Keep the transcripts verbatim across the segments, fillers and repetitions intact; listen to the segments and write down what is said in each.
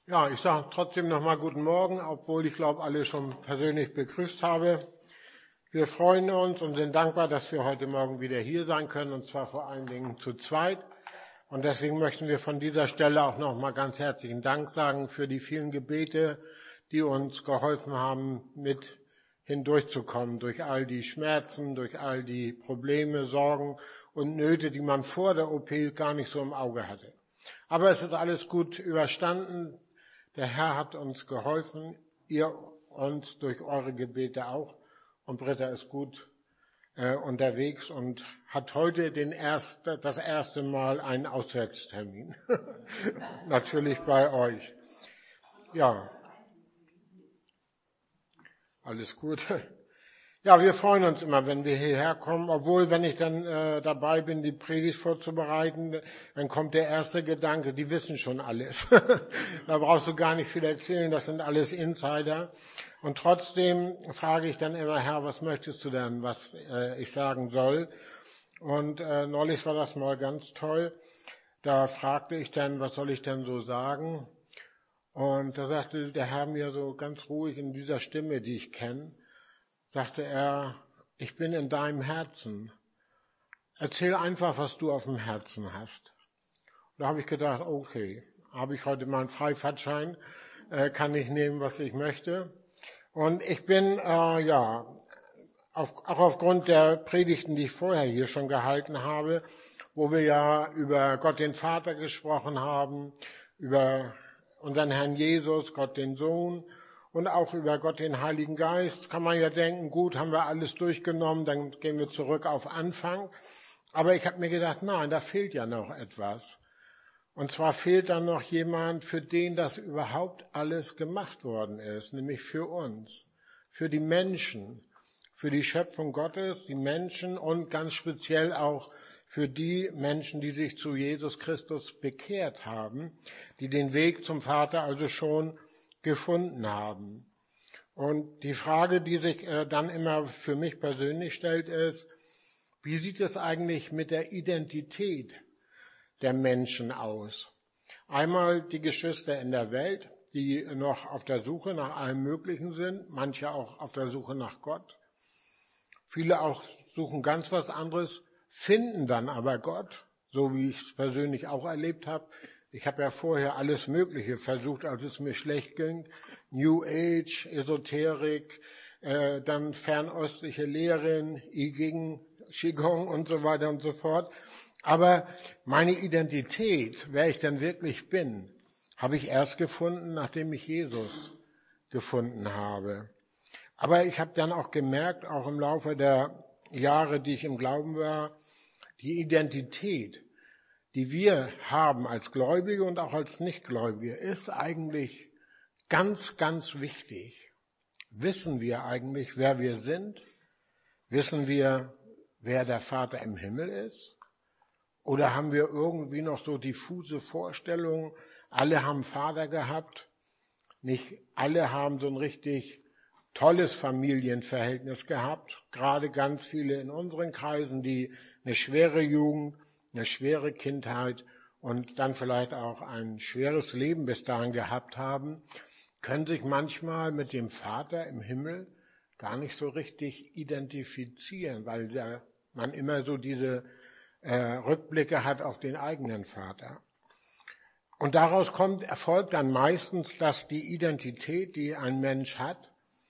Ja, ich sage trotzdem nochmal guten Morgen, obwohl ich glaube, alle schon persönlich begrüßt habe. Wir freuen uns und sind dankbar, dass wir heute Morgen wieder hier sein können, und zwar vor allen Dingen zu zweit. Und deswegen möchten wir von dieser Stelle auch nochmal ganz herzlichen Dank sagen für die vielen Gebete, die uns geholfen haben, mit hindurchzukommen durch all die Schmerzen, durch all die Probleme, Sorgen und Nöte, die man vor der O P gar nicht so im Auge hatte. Aber es ist alles gut überstanden. Der Herr hat uns geholfen, ihr uns durch eure Gebete auch. Und Britta ist gut äh, unterwegs und hat heute den erste, das erste Mal einen Auswärtstermin. Natürlich bei euch. Ja, alles gut. Ja, wir freuen uns immer, wenn wir hierher kommen, obwohl, wenn ich dann äh, dabei bin, die Predigt vorzubereiten, dann kommt der erste Gedanke, die wissen schon alles. Da brauchst du gar nicht viel erzählen, das sind alles Insider. Und trotzdem frage ich dann immer, Herr, was möchtest du denn, was äh, ich sagen soll? Und äh, neulich war das mal ganz toll. Da fragte ich dann, was soll ich denn so sagen? Und da sagte der Herr mir so ganz ruhig in dieser Stimme, die ich kenne, sagte er, ich bin in deinem Herzen. Erzähl einfach, was du auf dem Herzen hast. Da habe ich gedacht, okay, habe ich heute mal einen Freifahrtschein, äh, kann ich nehmen, was ich möchte. Und ich bin, äh, ja, auf, auch aufgrund der Predigten, die ich vorher hier schon gehalten habe, wo wir ja über Gott den Vater gesprochen haben, über unseren Herrn Jesus, Gott den Sohn, und auch über Gott, den Heiligen Geist, kann man ja denken, gut, haben wir alles durchgenommen, dann gehen wir zurück auf Anfang. Aber ich habe mir gedacht, nein, da fehlt ja noch etwas. Und zwar fehlt dann noch jemand, für den das überhaupt alles gemacht worden ist, nämlich für uns, für die Menschen, für die Schöpfung Gottes, die Menschen und ganz speziell auch für die Menschen, die sich zu Jesus Christus bekehrt haben, die den Weg zum Vater also schon gefunden haben. Und die Frage, die sich äh, dann immer für mich persönlich stellt, ist, wie sieht es eigentlich mit der Identität der Menschen aus? Einmal die Geschwister in der Welt, die noch auf der Suche nach allem Möglichen sind, manche auch auf der Suche nach Gott. Viele auch suchen ganz was anderes, finden dann aber Gott, so wie ich es persönlich auch erlebt habe. Ich habe ja vorher alles Mögliche versucht, als es mir schlecht ging. New Age, Esoterik, äh, dann fernöstliche Lehren, I Ching, Qigong und so weiter und so fort. Aber meine Identität, wer ich denn wirklich bin, habe ich erst gefunden, nachdem ich Jesus gefunden habe. Aber ich habe dann auch gemerkt, auch im Laufe der Jahre, die ich im Glauben war, die Identität, die wir haben als Gläubige und auch als Nichtgläubige, ist eigentlich ganz, ganz wichtig. Wissen wir eigentlich, wer wir sind? Wissen wir, wer der Vater im Himmel ist? Oder haben wir irgendwie noch so diffuse Vorstellungen, alle haben Vater gehabt, nicht alle haben so ein richtig tolles Familienverhältnis gehabt, gerade ganz viele in unseren Kreisen, die eine schwere Jugend, eine schwere Kindheit und dann vielleicht auch ein schweres Leben bis dahin gehabt haben, können sich manchmal mit dem Vater im Himmel gar nicht so richtig identifizieren, weil der, man immer so diese äh, Rückblicke hat auf den eigenen Vater. Und daraus kommt, erfolgt dann meistens, dass die Identität, die ein Mensch hat,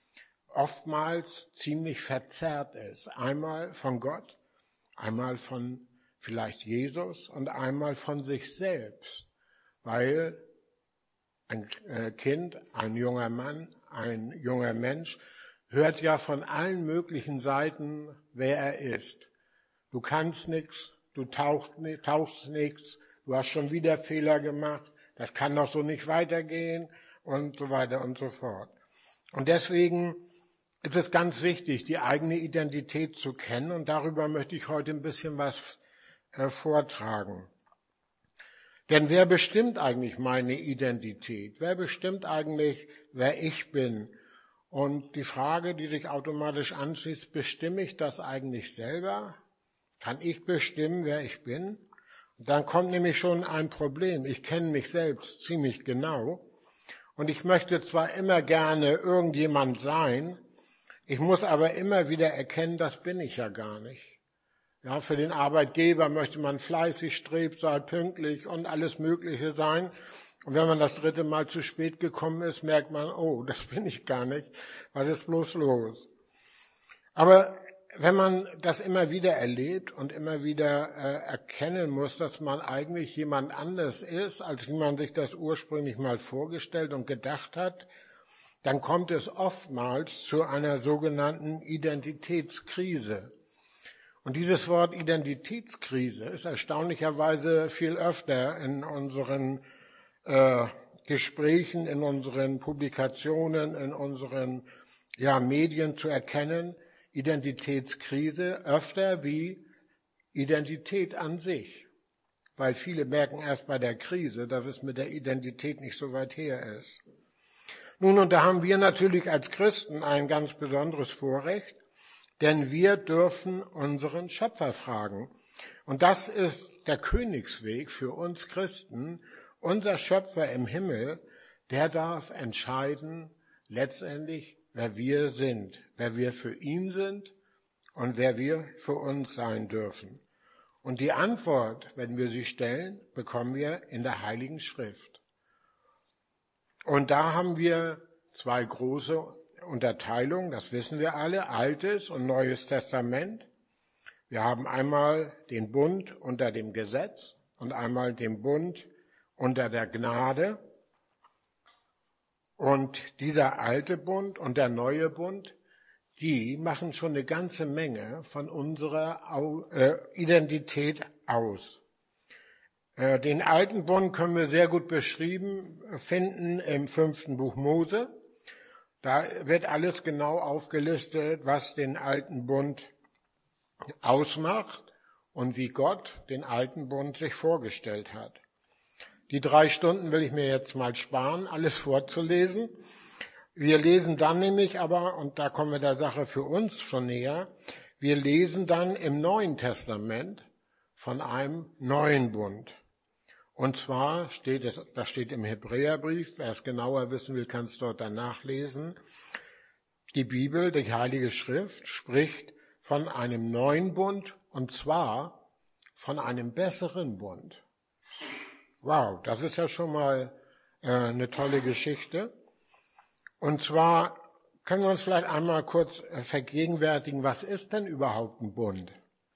oftmals ziemlich verzerrt ist. Einmal von Gott, einmal von vielleicht Jesus und einmal von sich selbst. Weil ein Kind, ein junger Mann, ein junger Mensch hört ja von allen möglichen Seiten, wer er ist. Du kannst nichts, du tauchst, tauchst nichts, du hast schon wieder Fehler gemacht, das kann doch so nicht weitergehen und so weiter und so fort. Und deswegen ist es ganz wichtig, die eigene Identität zu kennen, und darüber möchte ich heute ein bisschen was äh, vortragen. Denn wer bestimmt eigentlich meine Identität? Wer bestimmt eigentlich, wer ich bin? Und die Frage, die sich automatisch anschließt, bestimme ich das eigentlich selber? Kann ich bestimmen, wer ich bin? Und dann kommt nämlich schon ein Problem. Ich kenne mich selbst ziemlich genau. Und ich möchte zwar immer gerne irgendjemand sein, ich muss aber immer wieder erkennen, das bin ich ja gar nicht. Ja, für den Arbeitgeber möchte man fleißig, strebsam, pünktlich und alles Mögliche sein. Und wenn man das dritte Mal zu spät gekommen ist, merkt man, oh, das bin ich gar nicht. Was ist bloß los? Aber wenn man das immer wieder erlebt und immer wieder äh, erkennen muss, dass man eigentlich jemand anders ist, als wie man sich das ursprünglich mal vorgestellt und gedacht hat, dann kommt es oftmals zu einer sogenannten Identitätskrise. Und dieses Wort Identitätskrise ist erstaunlicherweise viel öfter in unseren äh, Gesprächen, in unseren Publikationen, in unseren ja, Medien zu erkennen. Identitätskrise öfter wie Identität an sich. Weil viele merken erst bei der Krise, dass es mit der Identität nicht so weit her ist. Nun, und da haben wir natürlich als Christen ein ganz besonderes Vorrecht, denn wir dürfen unseren Schöpfer fragen. Und das ist der Königsweg für uns Christen. Unser Schöpfer im Himmel, der darf entscheiden, letztendlich, wer wir sind, wer wir für ihn sind und wer wir für uns sein dürfen. Und die Antwort, wenn wir sie stellen, bekommen wir in der Heiligen Schrift. Und da haben wir zwei große Unterteilungen, das wissen wir alle, Altes und Neues Testament. Wir haben einmal den Bund unter dem Gesetz und einmal den Bund unter der Gnade. Und dieser alte Bund und der neue Bund, die machen schon eine ganze Menge von unserer Identität aus. Den alten Bund können wir sehr gut beschrieben finden im fünften Buch Mose. Da wird alles genau aufgelistet, was den alten Bund ausmacht und wie Gott den alten Bund sich vorgestellt hat. Die drei Stunden will ich mir jetzt mal sparen, alles vorzulesen. Wir lesen dann nämlich aber, und da kommen wir der Sache für uns schon näher, wir lesen dann im Neuen Testament von einem neuen Bund. Und zwar steht es, das steht im Hebräerbrief, wer es genauer wissen will, kann es dort dann nachlesen. Die Bibel, die Heilige Schrift, spricht von einem neuen Bund, und zwar von einem besseren Bund. Wow, das ist ja schon mal äh, eine tolle Geschichte. Und zwar können wir uns vielleicht einmal kurz äh, vergegenwärtigen, was ist denn überhaupt ein Bund?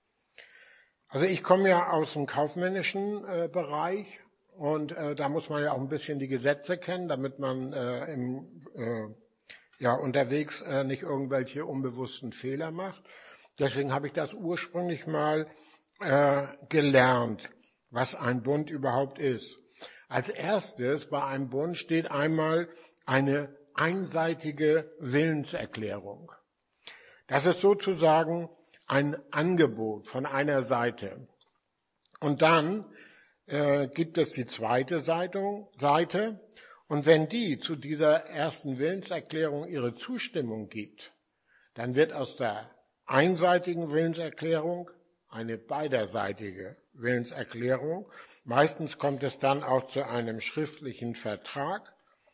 Also ich komme ja aus dem kaufmännischen äh, Bereich und äh, da muss man ja auch ein bisschen die Gesetze kennen, damit man äh, im, äh, ja, unterwegs äh, nicht irgendwelche unbewussten Fehler macht. Deswegen habe ich das ursprünglich mal äh, gelernt, was ein Bund überhaupt ist. Als erstes bei einem Bund steht einmal eine einseitige Willenserklärung. Das ist sozusagen ein Angebot von einer Seite. Und dann äh, gibt es die zweite Seite, Seite. Und wenn die zu dieser ersten Willenserklärung ihre Zustimmung gibt, dann wird aus der einseitigen Willenserklärung eine beiderseitige Willenserklärung. Meistens kommt es dann auch zu einem schriftlichen Vertrag.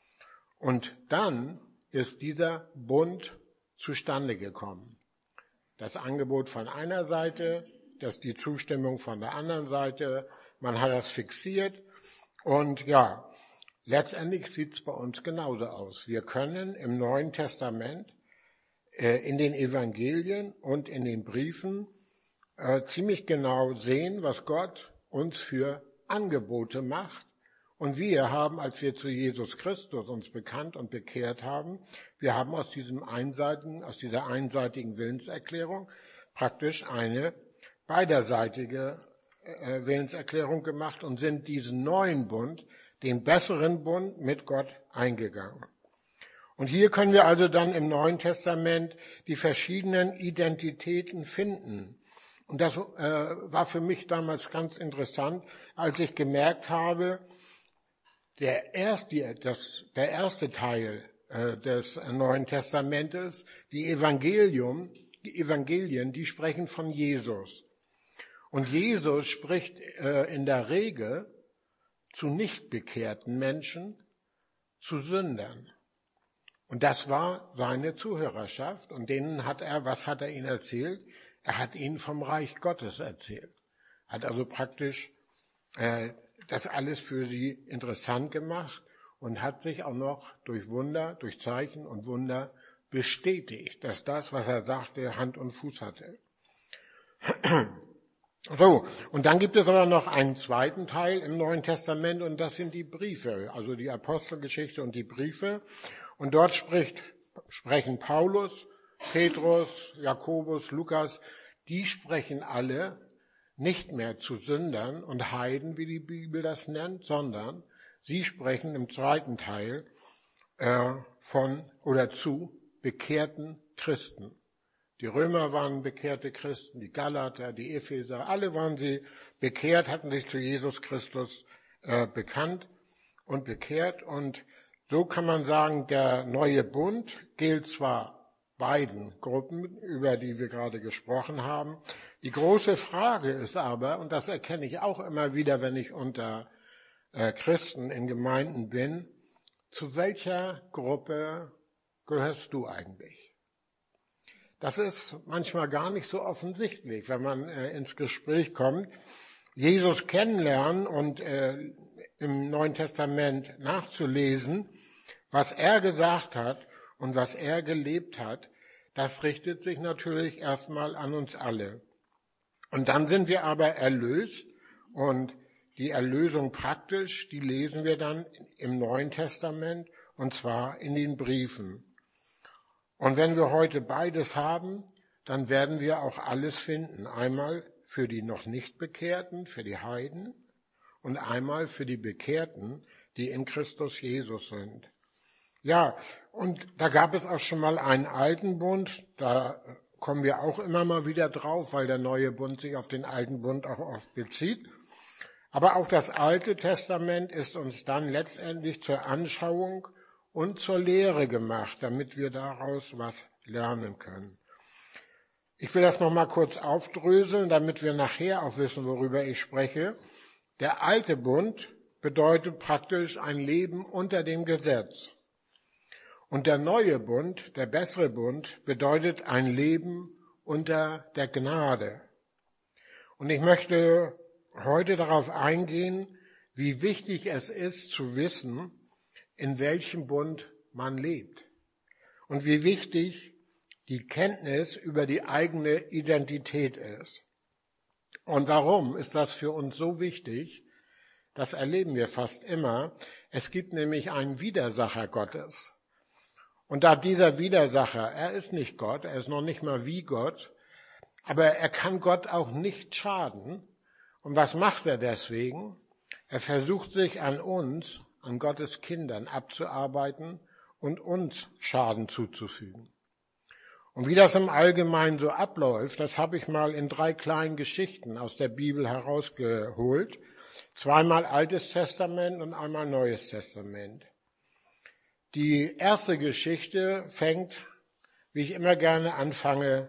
Und dann ist dieser Bund zustande gekommen. Das Angebot von einer Seite, das die Zustimmung von der anderen Seite, man hat das fixiert und ja, letztendlich sieht es bei uns genauso aus. Wir können im Neuen Testament, äh, in den Evangelien und in den Briefen äh, ziemlich genau sehen, was Gott uns für Angebote macht. Und wir haben, als wir zu Jesus Christus uns bekannt und bekehrt haben, wir haben aus diesem einseitigen, aus dieser einseitigen Willenserklärung praktisch eine beiderseitige äh, Willenserklärung gemacht und sind diesen neuen Bund, den besseren Bund mit Gott eingegangen. Und hier können wir also dann im Neuen Testament die verschiedenen Identitäten finden. Und das äh, war für mich damals ganz interessant, als ich gemerkt habe, Der erste, das, der erste Teil äh, des Neuen Testamentes, die Evangelium, die Evangelien, die sprechen von Jesus. Und Jesus spricht äh, in der Regel zu nicht bekehrten Menschen zu Sündern. Und das war seine Zuhörerschaft. Und denen hat er, was hat er ihnen erzählt? Er hat ihnen vom Reich Gottes erzählt. Hat also praktisch äh, das alles für sie interessant gemacht und hat sich auch noch durch Wunder, durch Zeichen und Wunder bestätigt, dass das, was er sagte, Hand und Fuß hatte. So, und dann gibt es aber noch einen zweiten Teil im Neuen Testament und das sind die Briefe, also die Apostelgeschichte und die Briefe. Und dort spricht, sprechen Paulus, Petrus, Jakobus, Lukas, die sprechen alle nicht mehr zu Sündern und Heiden, wie die Bibel das nennt, sondern sie sprechen im zweiten Teil äh, von oder zu bekehrten Christen. Die Römer waren bekehrte Christen, die Galater, die Epheser, alle waren sie bekehrt, hatten sich zu Jesus Christus äh, bekannt und bekehrt. Und so kann man sagen, der neue Bund gilt zwar beiden Gruppen, über die wir gerade gesprochen haben. Die große Frage ist aber, und das erkenne ich auch immer wieder, wenn ich unter äh, Christen in Gemeinden bin, zu welcher Gruppe gehörst du eigentlich? Das ist manchmal gar nicht so offensichtlich, wenn man äh, ins Gespräch kommt. Jesus kennenlernen und äh, im Neuen Testament nachzulesen, was er gesagt hat und was er gelebt hat, das richtet sich natürlich erstmal an uns alle. Und dann sind wir aber erlöst und die Erlösung praktisch, die lesen wir dann im Neuen Testament und zwar in den Briefen. Und wenn wir heute beides haben, dann werden wir auch alles finden. Einmal für die noch nicht Bekehrten, für die Heiden und einmal für die Bekehrten, die in Christus Jesus sind. Ja, und da gab es auch schon mal einen alten Bund, da kommen wir auch immer mal wieder drauf, weil der neue Bund sich auf den alten Bund auch oft bezieht. Aber auch das Alte Testament ist uns dann letztendlich zur Anschauung und zur Lehre gemacht, damit wir daraus was lernen können. Ich will das nochmal kurz aufdröseln, damit wir nachher auch wissen, worüber ich spreche. Der alte Bund bedeutet praktisch ein Leben unter dem Gesetz. Und der neue Bund, der bessere Bund, bedeutet ein Leben unter der Gnade. Und ich möchte heute darauf eingehen, wie wichtig es ist zu wissen, in welchem Bund man lebt. Und wie wichtig die Kenntnis über die eigene Identität ist. Und warum ist das für uns so wichtig? Das erleben wir fast immer. Es gibt nämlich einen Widersacher Gottes. Und da dieser Widersacher, er ist nicht Gott, er ist noch nicht mal wie Gott, aber er kann Gott auch nicht schaden. Und was macht er deswegen? Er versucht sich an uns, an Gottes Kindern abzuarbeiten und uns Schaden zuzufügen. Und wie das im Allgemeinen so abläuft, das habe ich mal in drei kleinen Geschichten aus der Bibel herausgeholt. Zweimal Altes Testament und einmal Neues Testament. Die erste Geschichte fängt, wie ich immer gerne anfange,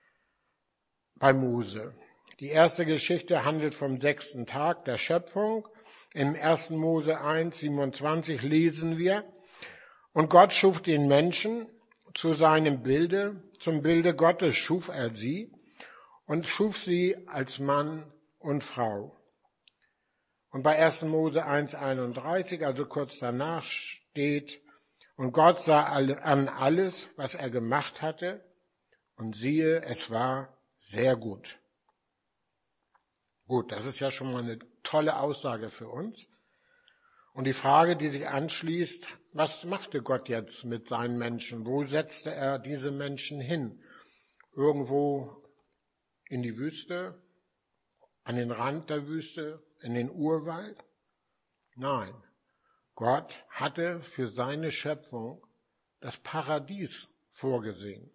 bei Mose. Die erste Geschichte handelt vom sechsten Tag der Schöpfung. Im ersten Mose eins, siebenundzwanzig lesen wir, und Gott schuf den Menschen zu seinem Bilde, zum Bilde Gottes schuf er sie und schuf sie als Mann und Frau. Und bei ersten Mose eins, einunddreißig, also kurz danach steht, und Gott sah an alles, was er gemacht hatte, und siehe, es war sehr gut. Gut, das ist ja schon mal eine tolle Aussage für uns. Und die Frage, die sich anschließt, was machte Gott jetzt mit seinen Menschen? Wo setzte er diese Menschen hin? Irgendwo in die Wüste? An den Rand der Wüste? In den Urwald? Nein, Gott hatte für seine Schöpfung das Paradies vorgesehen.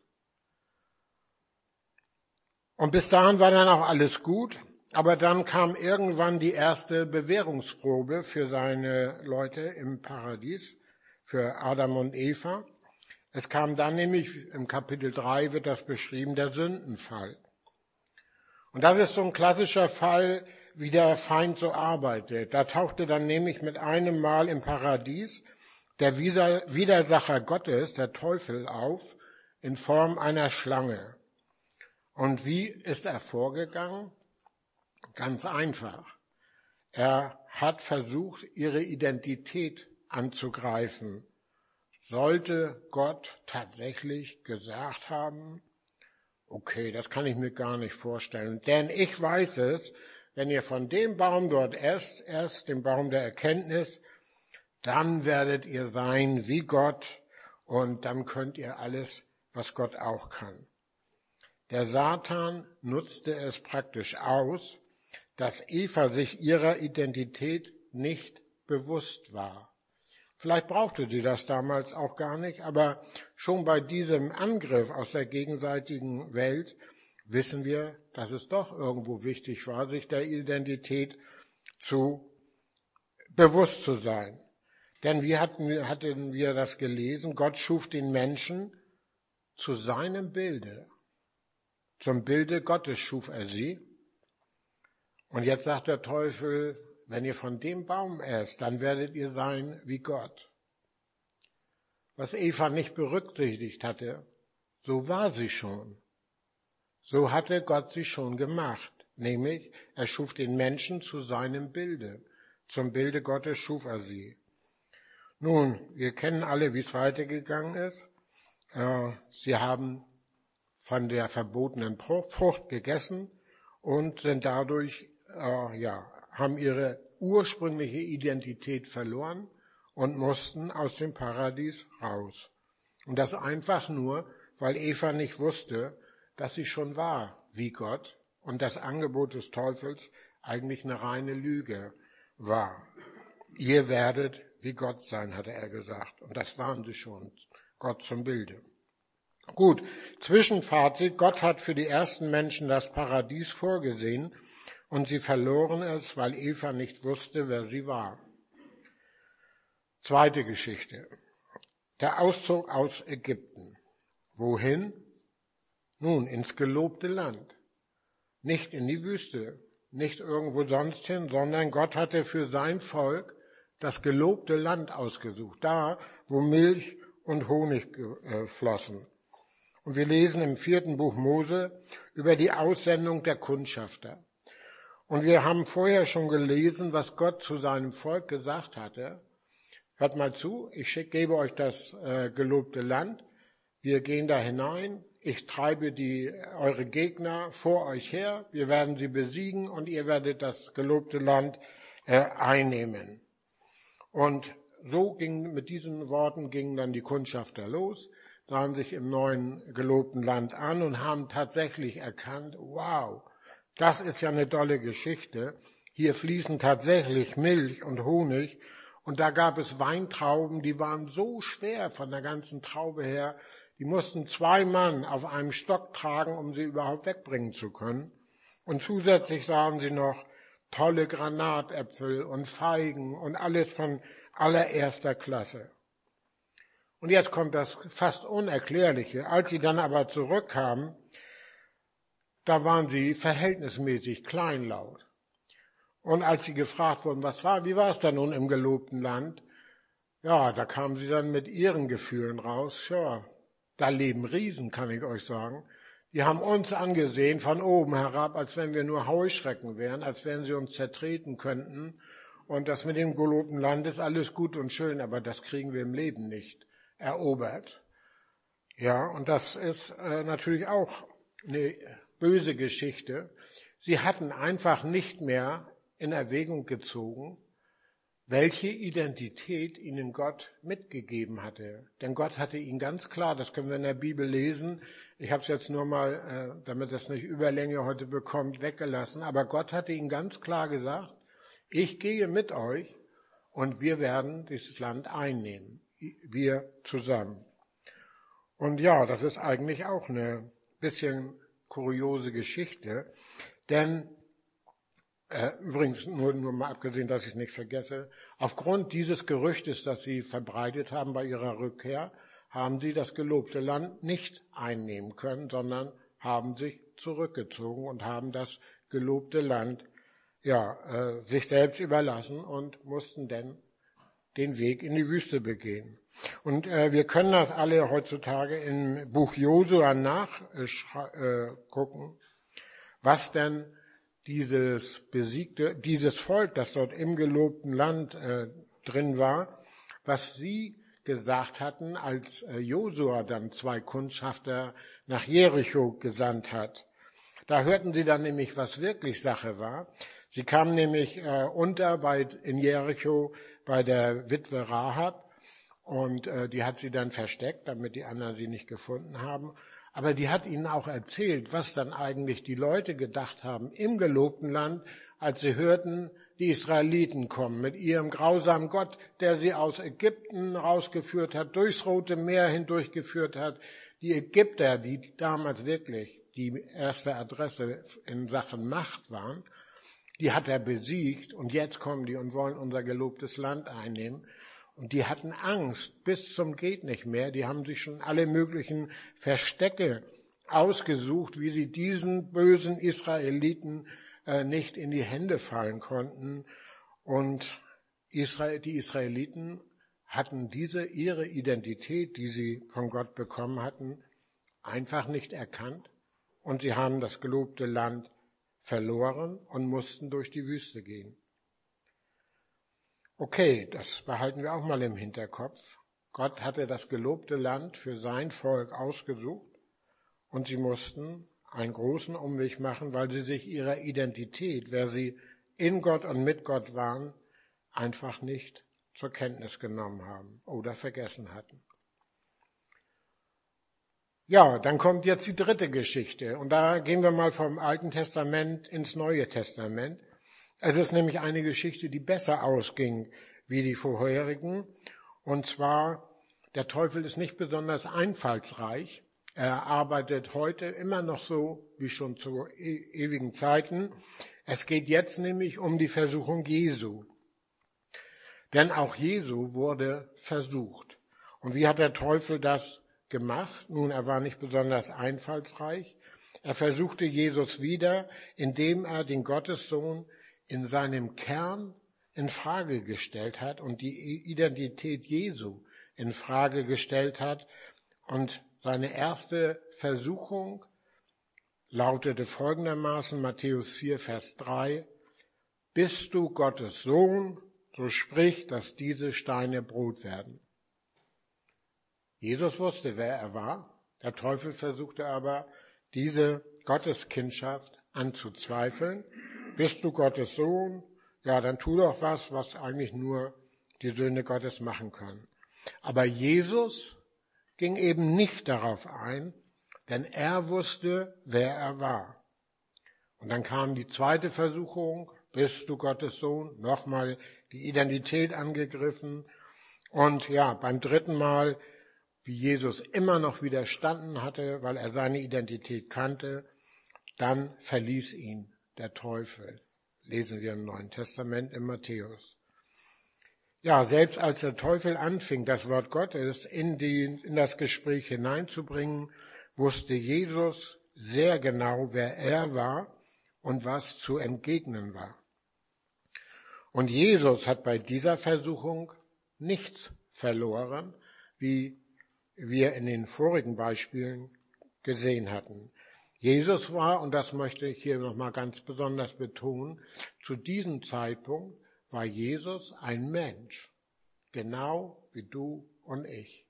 Und bis dahin war dann auch alles gut. Aber dann kam irgendwann die erste Bewährungsprobe für seine Leute im Paradies, für Adam und Eva. Es kam dann nämlich, im Kapitel drei wird das beschrieben, der Sündenfall. Und das ist so ein klassischer Fall, wie der Feind so arbeitet. Da tauchte dann nämlich mit einem Mal im Paradies der Widersacher Gottes, der Teufel, auf in Form einer Schlange. Und wie ist er vorgegangen? Ganz einfach. Er hat versucht, ihre Identität anzugreifen. Sollte Gott tatsächlich gesagt haben, okay, das kann ich mir gar nicht vorstellen, denn ich weiß es, wenn ihr von dem Baum dort esst, erst dem Baum der Erkenntnis, dann werdet ihr sein wie Gott und dann könnt ihr alles, was Gott auch kann. Der Satan nutzte es praktisch aus, dass Eva sich ihrer Identität nicht bewusst war. Vielleicht brauchte sie das damals auch gar nicht, aber schon bei diesem Angriff aus der gegenseitigen Welt wissen wir, dass es doch irgendwo wichtig war, sich der Identität zu bewusst zu sein. Denn wie hatten, hatten wir das gelesen? Gott schuf den Menschen zu seinem Bilde. Zum Bilde Gottes schuf er sie. Und jetzt sagt der Teufel, wenn ihr von dem Baum esst, dann werdet ihr sein wie Gott. Was Eva nicht berücksichtigt hatte, so war sie schon. So hatte Gott sie schon gemacht. Nämlich, er schuf den Menschen zu seinem Bilde. Zum Bilde Gottes schuf er sie. Nun, wir kennen alle, wie es weitergegangen ist. Sie haben von der verbotenen Frucht gegessen und sind dadurch, ja, haben ihre ursprüngliche Identität verloren und mussten aus dem Paradies raus. Und das einfach nur, weil Eva nicht wusste, dass sie schon war wie Gott und das Angebot des Teufels eigentlich eine reine Lüge war. Ihr werdet wie Gott sein, hatte er gesagt. Und das waren sie schon, Gott zum Bilde. Gut, Zwischenfazit, Gott hat für die ersten Menschen das Paradies vorgesehen und sie verloren es, weil Eva nicht wusste, wer sie war. Zweite Geschichte, der Auszug aus Ägypten. Wohin? Nun, ins gelobte Land. Nicht in die Wüste, nicht irgendwo sonst hin, sondern Gott hatte für sein Volk das gelobte Land ausgesucht, da, wo Milch und Honig flossen. Und wir lesen im vierten Buch Mose über die Aussendung der Kundschafter. Und wir haben vorher schon gelesen, was Gott zu seinem Volk gesagt hatte. Hört mal zu, ich gebe euch das äh, gelobte Land. Wir gehen da hinein. Ich treibe die, eure Gegner vor euch her. Wir werden sie besiegen und ihr werdet das gelobte Land äh, einnehmen. Und so ging, mit diesen Worten gingen dann die Kundschafter los, sahen sich im neuen gelobten Land an und haben tatsächlich erkannt, wow, das ist ja eine tolle Geschichte. Hier fließen tatsächlich Milch und Honig und da gab es Weintrauben, die waren so schwer von der ganzen Traube her, die mussten zwei Mann auf einem Stock tragen, um sie überhaupt wegbringen zu können. Und zusätzlich sahen sie noch tolle Granatäpfel und Feigen und alles von allererster Klasse. Und jetzt kommt das fast Unerklärliche. Als sie dann aber zurückkamen, da waren sie verhältnismäßig kleinlaut. Und als sie gefragt wurden, was war, wie war es da nun im gelobten Land? Ja, da kamen sie dann mit ihren Gefühlen raus. Ja, da leben Riesen, kann ich euch sagen. Die haben uns angesehen von oben herab, als wenn wir nur Heuschrecken wären, als wenn sie uns zertreten könnten. Und das mit dem gelobten Land ist alles gut und schön, aber das kriegen wir im Leben nicht erobert. Ja, und das ist äh, natürlich auch eine böse Geschichte. Sie hatten einfach nicht mehr in Erwägung gezogen, welche Identität ihnen Gott mitgegeben hatte. Denn Gott hatte ihnen ganz klar, das können wir in der Bibel lesen, ich habe es jetzt nur mal, äh, damit es nicht Überlänge heute bekommt, weggelassen, aber Gott hatte ihnen ganz klar gesagt, ich gehe mit euch und wir werden dieses Land einnehmen, wir zusammen. Und ja, das ist eigentlich auch eine bisschen kuriose Geschichte, denn Äh, übrigens, nur, nur mal abgesehen, dass ich es nicht vergesse, aufgrund dieses Gerüchtes, das sie verbreitet haben bei ihrer Rückkehr, haben sie das gelobte Land nicht einnehmen können, sondern haben sich zurückgezogen und haben das gelobte Land ja, äh, sich selbst überlassen und mussten dann den Weg in die Wüste begehen. Und äh, wir können das alle heutzutage im Buch Josua nachgucken, äh, was denn dieses besiegte, dieses Volk, das dort im gelobten Land äh, drin war, was sie gesagt hatten, als äh, Josua dann zwei Kundschafter nach Jericho gesandt hat. Da hörten sie dann nämlich, was wirklich Sache war. Sie kamen nämlich äh, unter bei, in Jericho bei der Witwe Rahab und äh, die hat sie dann versteckt, damit die anderen sie nicht gefunden haben. Aber die hat ihnen auch erzählt, was dann eigentlich die Leute gedacht haben im gelobten Land, als sie hörten, die Israeliten kommen mit ihrem grausamen Gott, der sie aus Ägypten rausgeführt hat, durchs Rote Meer hindurchgeführt hat. Die Ägypter, die damals wirklich die erste Adresse in Sachen Macht waren, die hat er besiegt und jetzt kommen die und wollen unser gelobtes Land einnehmen. Und die hatten Angst bis zum geht nicht mehr. Die haben sich schon alle möglichen Verstecke ausgesucht, wie sie diesen bösen Israeliten äh, nicht in die Hände fallen konnten. Und Israel, die Israeliten hatten diese ihre Identität, die sie von Gott bekommen hatten, einfach nicht erkannt. Und sie haben das gelobte Land verloren und mussten durch die Wüste gehen. Okay, das behalten wir auch mal im Hinterkopf. Gott hatte das gelobte Land für sein Volk ausgesucht und sie mussten einen großen Umweg machen, weil sie sich ihrer Identität, wer sie in Gott und mit Gott waren, einfach nicht zur Kenntnis genommen haben oder vergessen hatten. Ja, dann kommt jetzt die dritte Geschichte und da gehen wir mal vom Alten Testament ins Neue Testament. Es ist nämlich eine Geschichte, die besser ausging wie die vorherigen. Und zwar, der Teufel ist nicht besonders einfallsreich. Er arbeitet heute immer noch so wie schon zu e- ewigen Zeiten. Es geht jetzt nämlich um die Versuchung Jesu. Denn auch Jesu wurde versucht. Und wie hat der Teufel das gemacht? Nun, er war nicht besonders einfallsreich. Er versuchte Jesus wieder, indem er den Gottessohn in seinem Kern in Frage gestellt hat und die Identität Jesu in Frage gestellt hat. Und seine erste Versuchung lautete folgendermaßen, Matthäus vier, Vers drei, bist du Gottes Sohn, so sprich, dass diese Steine Brot werden. Jesus wusste, wer er war. Der Teufel versuchte aber, diese Gotteskindschaft anzuzweifeln. Bist du Gottes Sohn? Ja, dann tu doch was, was eigentlich nur die Söhne Gottes machen können. Aber Jesus ging eben nicht darauf ein, denn er wusste, wer er war. Und dann kam die zweite Versuchung, bist du Gottes Sohn? Nochmal die Identität angegriffen. Und ja, beim dritten Mal, wie Jesus immer noch widerstanden hatte, weil er seine Identität kannte, dann verließ ihn der Teufel. Lesen wir im Neuen Testament in Matthäus. Ja, selbst als der Teufel anfing, das Wort Gottes in, die, in das Gespräch hineinzubringen, wusste Jesus sehr genau, wer er war und was zu entgegnen war. Und Jesus hat bei dieser Versuchung nichts verloren, wie wir in den vorigen Beispielen gesehen hatten. Jesus war, und das möchte ich hier nochmal ganz besonders betonen, zu diesem Zeitpunkt war Jesus ein Mensch, genau wie du und ich.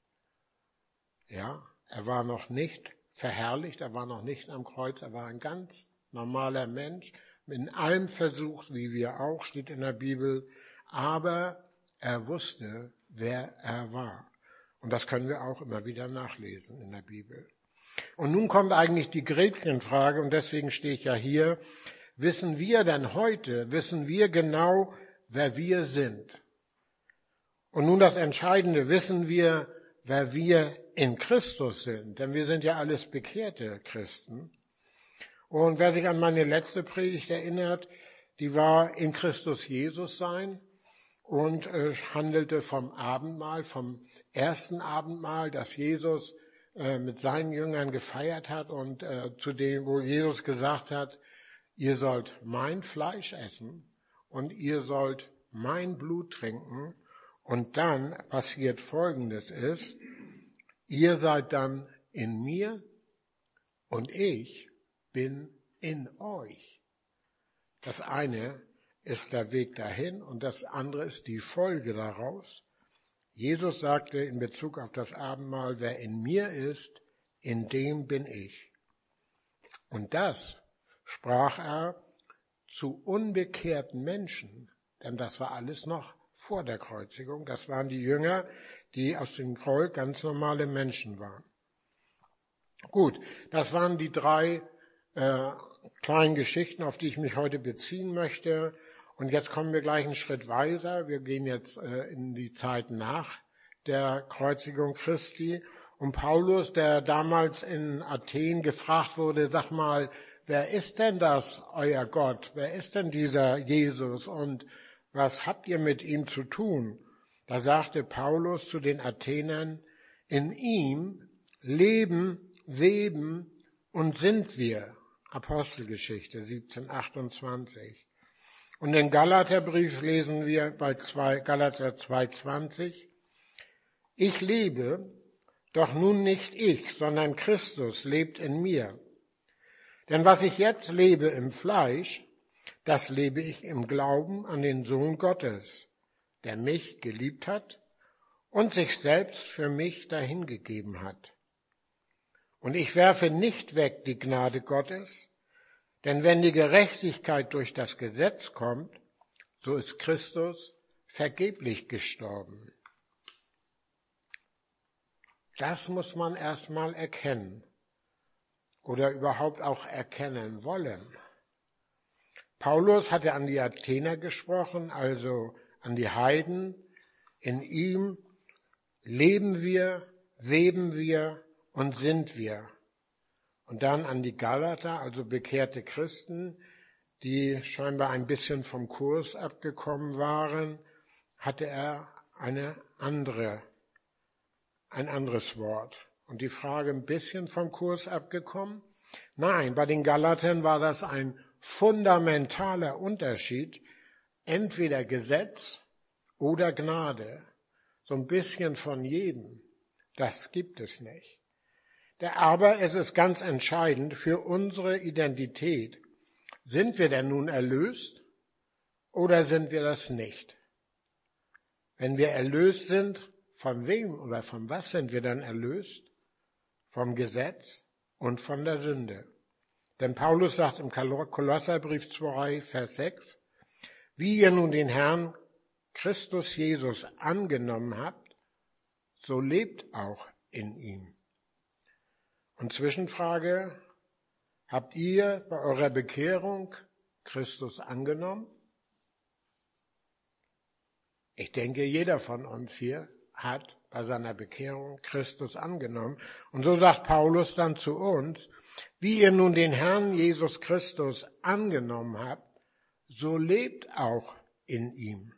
Ja, er war noch nicht verherrlicht, er war noch nicht am Kreuz, er war ein ganz normaler Mensch, in allem versucht, wie wir auch, steht in der Bibel, aber er wusste, wer er war. Und das können wir auch immer wieder nachlesen in der Bibel. Und nun kommt eigentlich die Gretchenfrage, und deswegen stehe ich ja hier. Wissen wir denn heute, wissen wir genau, wer wir sind? Und nun das Entscheidende, wissen wir, wer wir in Christus sind? Denn wir sind ja alles bekehrte Christen. Und wer sich an meine letzte Predigt erinnert, die war in Christus Jesus sein und äh, handelte vom Abendmahl, vom ersten Abendmahl, das Jesus mit seinen Jüngern gefeiert hat und äh, zu dem, wo Jesus gesagt hat, ihr sollt mein Fleisch essen und ihr sollt mein Blut trinken Und dann passiert Folgendes ist, ihr seid dann in mir und ich bin in euch. Das eine ist der Weg dahin und das andere ist die Folge daraus. Jesus sagte in Bezug auf das Abendmahl, wer in mir ist, in dem bin ich. Und das sprach er zu unbekehrten Menschen, denn das war alles noch vor der Kreuzigung. Das waren die Jünger, die aus dem Volk ganz normale Menschen waren. Gut, das waren die drei äh, kleinen Geschichten, auf die ich mich heute beziehen möchte. Und jetzt kommen wir gleich einen Schritt weiter. Wir gehen jetzt äh, in die Zeit nach der Kreuzigung Christi. Und Paulus, der damals in Athen gefragt wurde, sag mal, wer ist denn das, euer Gott? Wer ist denn dieser Jesus? Und was habt ihr mit ihm zu tun? Da sagte Paulus zu den Athenern, in ihm leben, weben und sind wir. Apostelgeschichte siebzehn achtundzwanzig. Und den Galaterbrief lesen wir bei Galater zwei zwanzig. Ich lebe, doch nun nicht ich, sondern Christus lebt in mir. Denn was ich jetzt lebe im Fleisch, das lebe ich im Glauben an den Sohn Gottes, der mich geliebt hat und sich selbst für mich dahingegeben hat. Und ich werfe nicht weg die Gnade Gottes, denn wenn die Gerechtigkeit durch das Gesetz kommt, so ist Christus vergeblich gestorben. Das muss man erstmal erkennen oder überhaupt auch erkennen wollen. Paulus hatte an die Athener gesprochen, also an die Heiden. In ihm leben wir, weben wir und sind wir. Und dann an die Galater, also bekehrte Christen, die scheinbar ein bisschen vom Kurs abgekommen waren, hatte er eine andere, ein anderes Wort. Und die Frage, ein bisschen vom Kurs abgekommen? Nein, bei den Galatern war das ein fundamentaler Unterschied, entweder Gesetz oder Gnade. So ein bisschen von jedem, das gibt es nicht. Aber es ist ganz entscheidend für unsere Identität. Sind wir denn nun erlöst oder sind wir das nicht? Wenn wir erlöst sind, von wem oder von was sind wir dann erlöst? Vom Gesetz und von der Sünde. Denn Paulus sagt im Kolosserbrief zwei, Vers sechs, wie ihr nun den Herrn Christus Jesus angenommen habt, so lebt auch in ihm. Und Zwischenfrage, habt ihr bei eurer Bekehrung Christus angenommen? Ich denke, jeder von uns hier hat bei seiner Bekehrung Christus angenommen. Und so sagt Paulus dann zu uns, wie ihr nun den Herrn Jesus Christus angenommen habt, so lebt auch in ihm.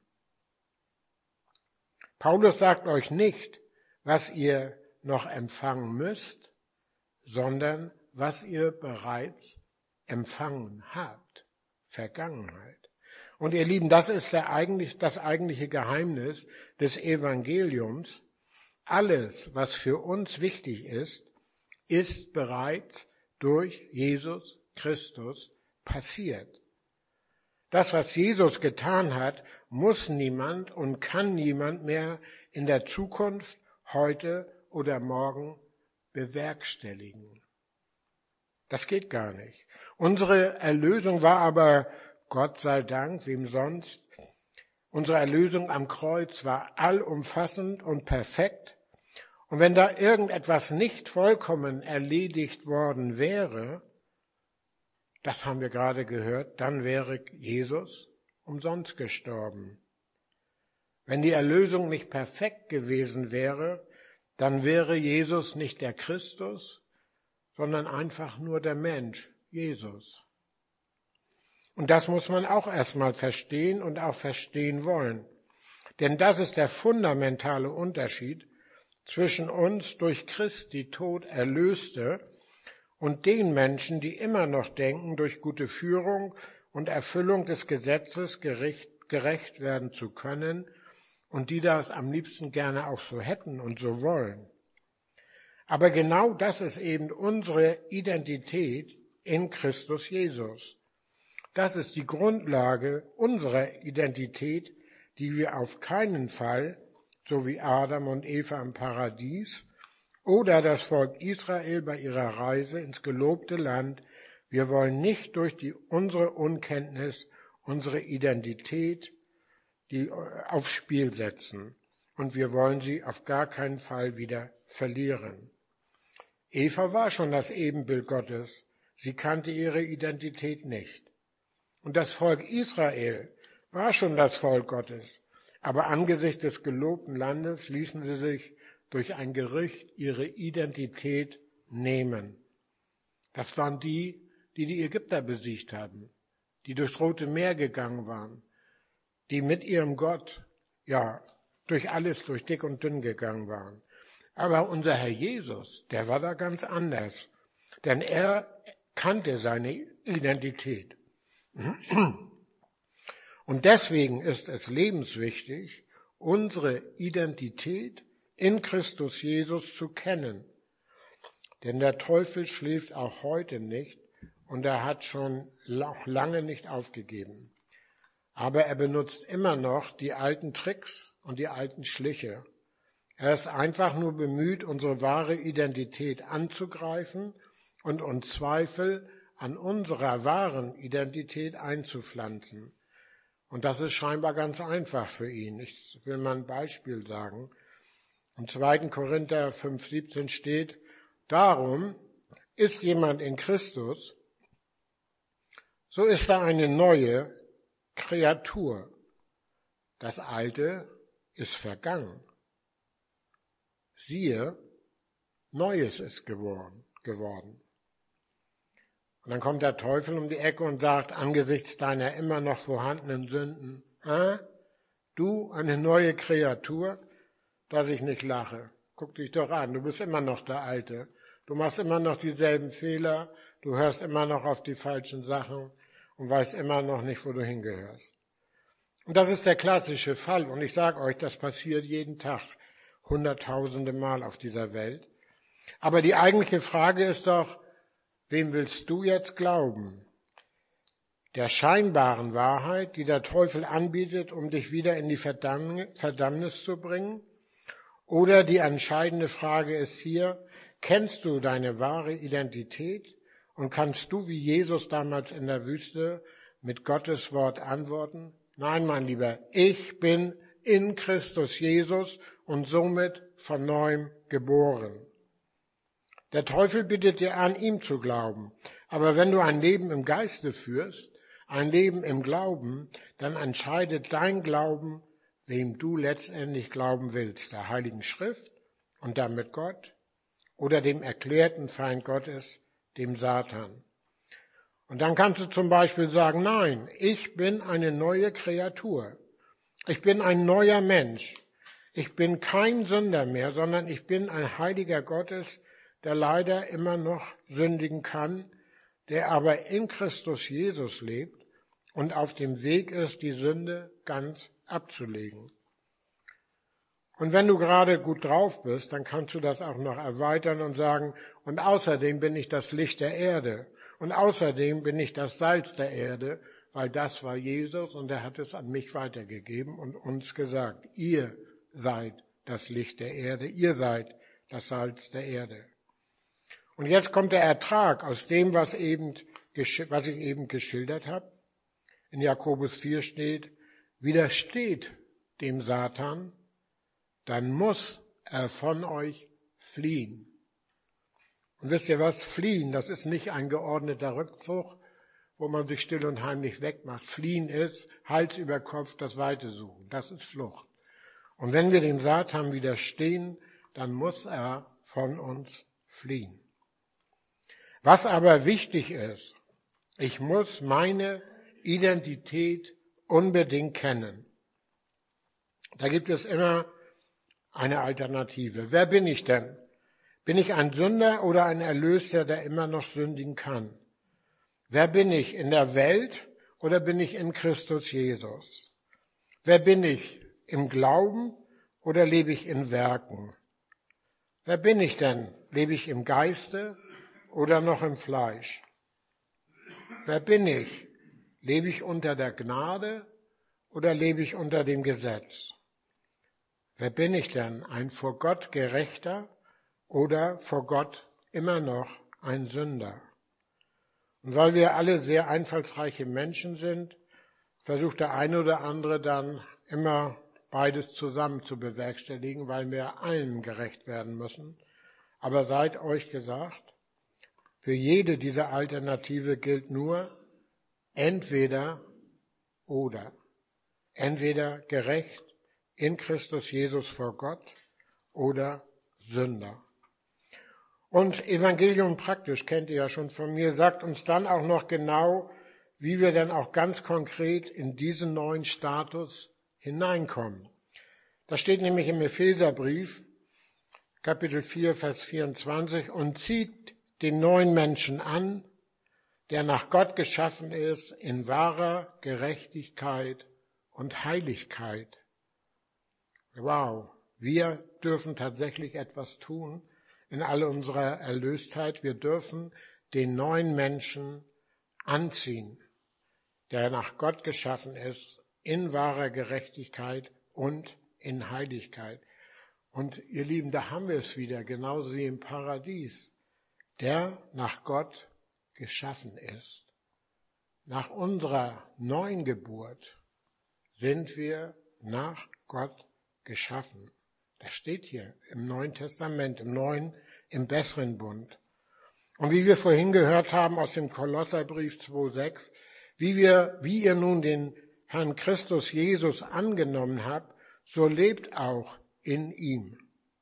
Paulus sagt euch nicht, was ihr noch empfangen müsst, sondern was ihr bereits empfangen habt. Vergangenheit. Und ihr Lieben, das ist der eigentlich, das eigentliche Geheimnis des Evangeliums. Alles, was für uns wichtig ist, ist bereits durch Jesus Christus passiert. Das, was Jesus getan hat, muss niemand und kann niemand mehr in der Zukunft, heute oder morgen bewerkstelligen. Das geht gar nicht. Unsere Erlösung war aber, Gott sei Dank, wem sonst, unsere Erlösung am Kreuz war allumfassend und perfekt. Und wenn da irgendetwas nicht vollkommen erledigt worden wäre, das haben wir gerade gehört, dann wäre Jesus umsonst gestorben. Wenn die Erlösung nicht perfekt gewesen wäre, dann wäre Jesus nicht der Christus, sondern einfach nur der Mensch, Jesus. Und das muss man auch erstmal verstehen und auch verstehen wollen. Denn das ist der fundamentale Unterschied zwischen uns durch Christi Tod Erlöste und den Menschen, die immer noch denken, durch gute Führung und Erfüllung des Gesetzes gerecht, gerecht werden zu können und die das am liebsten gerne auch so hätten und so wollen. Aber genau das ist eben unsere Identität in Christus Jesus. Das ist die Grundlage unserer Identität, die wir auf keinen Fall, so wie Adam und Eva im Paradies oder das Volk Israel bei ihrer Reise ins gelobte Land, wir wollen nicht durch die, unsere Unkenntnis, unsere Identität die aufs Spiel setzen. Und wir wollen sie auf gar keinen Fall wieder verlieren. Eva war schon das Ebenbild Gottes. Sie kannte ihre Identität nicht. Und das Volk Israel war schon das Volk Gottes. Aber angesichts des gelobten Landes ließen sie sich durch ein Gericht ihre Identität nehmen. Das waren die, die die Ägypter besiegt haben, die durchs Rote Meer gegangen waren, die mit ihrem Gott, ja, durch alles, durch dick und dünn gegangen waren. Aber unser Herr Jesus, der war da ganz anders, denn er kannte seine Identität. Und deswegen ist es lebenswichtig, unsere Identität in Christus Jesus zu kennen. Denn der Teufel schläft auch heute nicht und er hat schon auch lange nicht aufgegeben. Aber er benutzt immer noch die alten Tricks und die alten Schliche. Er ist einfach nur bemüht, unsere wahre Identität anzugreifen und uns Zweifel an unserer wahren Identität einzupflanzen. Und das ist scheinbar ganz einfach für ihn. Ich will mal ein Beispiel sagen. Im zweiten Korinther fünf siebzehn steht, darum ist jemand in Christus, so ist er eine neue Kreatur. Das Alte ist vergangen. Siehe, Neues ist geworden. geworden. Und dann kommt der Teufel um die Ecke und sagt, angesichts deiner immer noch vorhandenen Sünden, ah, du, eine neue Kreatur, dass ich nicht lache. Guck dich doch an, du bist immer noch der Alte. Du machst immer noch dieselben Fehler, du hörst immer noch auf die falschen Sachen und weißt immer noch nicht, wo du hingehörst. Und das ist der klassische Fall. Und ich sage euch, das passiert jeden Tag, hunderttausende Mal auf dieser Welt. Aber die eigentliche Frage ist doch, wem willst du jetzt glauben? Der scheinbaren Wahrheit, die der Teufel anbietet, um dich wieder in die Verdammnis zu bringen? Oder die entscheidende Frage ist hier, kennst du deine wahre Identität und kannst du wie Jesus damals in der Wüste mit Gottes Wort antworten? Nein, mein Lieber, ich bin in Christus Jesus und somit von neuem geboren. Der Teufel bittet dir an, ihm zu glauben. Aber wenn du ein Leben im Geiste führst, ein Leben im Glauben, dann entscheidet dein Glauben, wem du letztendlich glauben willst, der Heiligen Schrift und damit Gott oder dem erklärten Feind Gottes, dem Satan. Und dann kannst du zum Beispiel sagen, nein, ich bin eine neue Kreatur. Ich bin ein neuer Mensch. Ich bin kein Sünder mehr, sondern ich bin ein Heiliger Gottes, der leider immer noch sündigen kann, der aber in Christus Jesus lebt und auf dem Weg ist, die Sünde ganz abzulegen. Und wenn du gerade gut drauf bist, dann kannst du das auch noch erweitern und sagen, und außerdem bin ich das Licht der Erde und außerdem bin ich das Salz der Erde, weil das war Jesus und er hat es an mich weitergegeben und uns gesagt, ihr seid das Licht der Erde, ihr seid das Salz der Erde. Und jetzt kommt der Ertrag aus dem, was, eben, was ich eben geschildert habe. In Jakobus vier steht, widersteht dem Satan, dann muss er von euch fliehen. Und wisst ihr was? Fliehen, das ist nicht ein geordneter Rückzug, wo man sich still und heimlich wegmacht. Fliehen ist Hals über Kopf das Weite suchen. Das ist Flucht. Und wenn wir dem Satan widerstehen, dann muss er von uns fliehen. Was aber wichtig ist, ich muss meine Identität unbedingt kennen. Da gibt es immer eine Alternative. Wer bin ich denn? Bin ich ein Sünder oder ein Erlöster, der immer noch sündigen kann? Wer bin ich? In der Welt oder bin ich in Christus Jesus? Wer bin ich? im Glauben oder lebe ich in Werken? Wer bin ich denn? Lebe ich im Geiste oder noch im Fleisch? Wer bin ich? Lebe ich unter der Gnade oder lebe ich unter dem Gesetz? Wer bin ich denn? Ein vor Gott Gerechter oder vor Gott immer noch ein Sünder? Und weil wir alle sehr einfallsreiche Menschen sind, versucht der eine oder andere dann immer beides zusammen zu bewerkstelligen, weil wir allen gerecht werden müssen. Aber seid euch gesagt, für jede dieser Alternative gilt nur entweder oder. Entweder gerecht in Christus Jesus vor Gott oder Sünder. Und Evangelium praktisch, kennt ihr ja schon von mir, sagt uns dann auch noch genau, wie wir dann auch ganz konkret in diesen neuen Status hineinkommen. Das steht nämlich im Epheserbrief, Kapitel vier, Vers vierundzwanzig, und zieht den neuen Menschen an, der nach Gott geschaffen ist, in wahrer Gerechtigkeit und Heiligkeit. Wow, wir dürfen tatsächlich etwas tun in all unserer Erlöstheit. Wir dürfen den neuen Menschen anziehen, der nach Gott geschaffen ist, in wahrer Gerechtigkeit und in Heiligkeit. Und ihr Lieben, da haben wir es wieder, genauso wie im Paradies, der nach Gott geschaffen ist. Nach unserer neuen Geburt sind wir nach Gott geschaffen. Das steht hier im Neuen Testament, im neuen, im besseren Bund. Und wie wir vorhin gehört haben aus dem Kolosserbrief zwei, sechs, wie wir, wie ihr nun den Herrn Christus Jesus angenommen habt, so lebt auch in ihm.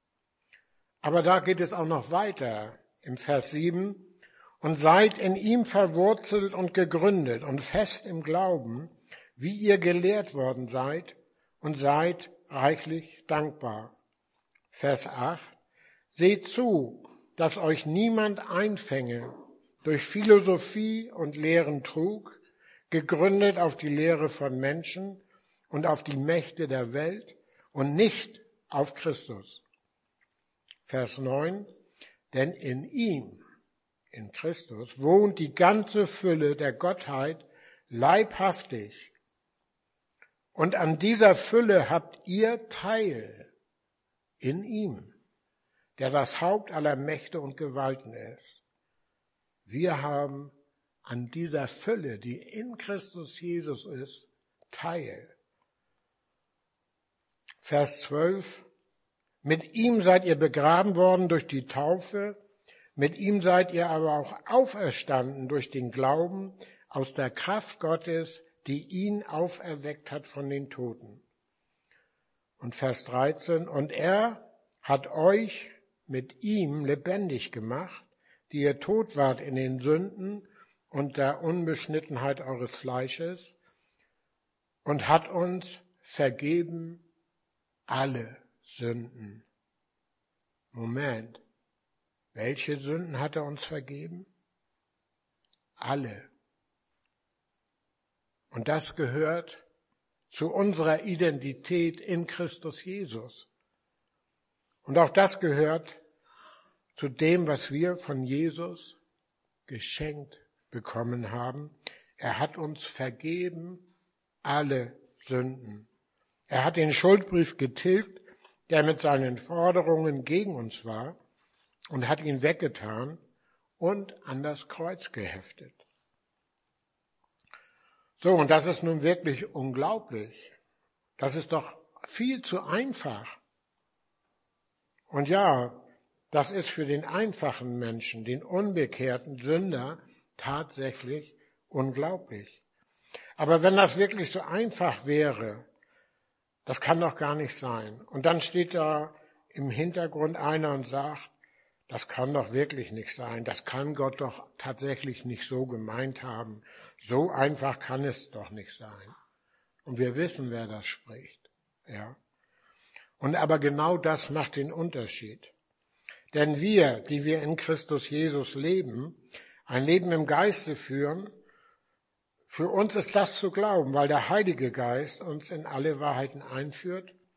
Aber da geht es auch noch weiter im Vers sieben. Und seid in ihm verwurzelt und gegründet und fest im Glauben, wie ihr gelehrt worden seid, und seid reichlich dankbar. Vers acht. Seht zu, dass euch niemand einfänge durch Philosophie und leeren Trug, gegründet auf die Lehre von Menschen und auf die Mächte der Welt und nicht auf Christus. Vers neun. Denn in ihm, in Christus, wohnt die ganze Fülle der Gottheit leibhaftig. Und an dieser Fülle habt ihr Teil in ihm, der das Haupt aller Mächte und Gewalten ist. Wir haben an dieser Fülle, die in Christus Jesus ist, Teil. Vers zwölf. Mit ihm seid ihr begraben worden durch die Taufe, mit ihm seid ihr aber auch auferstanden durch den Glauben aus der Kraft Gottes, die ihn auferweckt hat von den Toten. Und Vers dreizehn, und er hat euch mit ihm lebendig gemacht, die ihr tot wart in den Sünden und der Unbeschnittenheit eures Fleisches, und hat uns vergeben alle Sünden. Moment. Welche Sünden hat er uns vergeben? Alle. Und das gehört zu unserer Identität in Christus Jesus. Und auch das gehört zu dem, was wir von Jesus geschenkt bekommen haben. Er hat uns vergeben alle Sünden. Er hat den Schuldbrief getilgt, der mit seinen Forderungen gegen uns war, und hat ihn weggetan und an das Kreuz geheftet. So, und das ist nun wirklich unglaublich. Das ist doch viel zu einfach. Und ja, das ist für den einfachen Menschen, den unbekehrten Sünder, tatsächlich unglaublich. Aber wenn das wirklich so einfach wäre, das kann doch gar nicht sein. Und dann steht da im Hintergrund einer und sagt, das kann doch wirklich nicht sein. Das kann Gott doch tatsächlich nicht so gemeint haben. So einfach kann es doch nicht sein. Und wir wissen, wer das spricht. Ja. Und aber genau das macht den Unterschied. Denn wir, die wir in Christus Jesus leben, ein Leben im Geiste führen, für uns ist das zu glauben, weil der Heilige Geist uns in alle Wahrheiten einführt